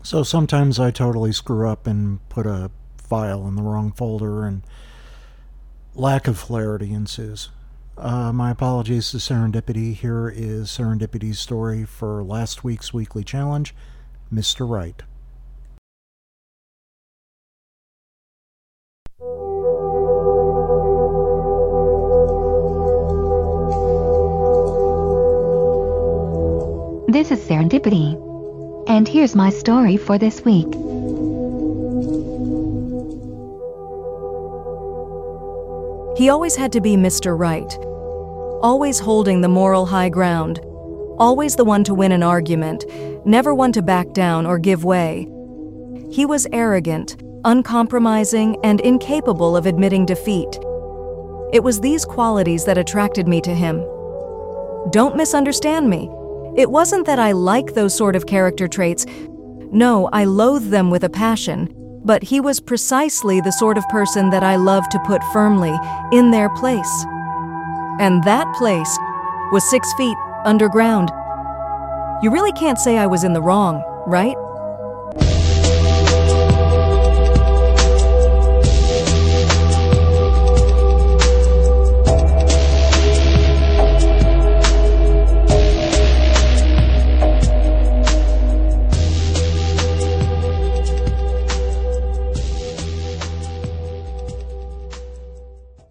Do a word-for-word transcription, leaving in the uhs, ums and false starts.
So sometimes I totally screw up and put a file in the wrong folder, and lack of clarity ensues. Uh, my apologies to Serendipity. Here is Serendipity's story for last week's weekly challenge, Mister Right. This is Serendipity, and here's my story for this week. He always had to be Mister Right, always holding the moral high ground, always the one to win an argument, never one to back down or give way. He was arrogant, uncompromising, and incapable of admitting defeat. It was these qualities that attracted me to him. Don't misunderstand me. It wasn't that I like those sort of character traits. No, I loathe them with a passion. But he was precisely the sort of person that I love to put firmly in their place. And that place was six feet underground. You really can't say I was in the wrong, right?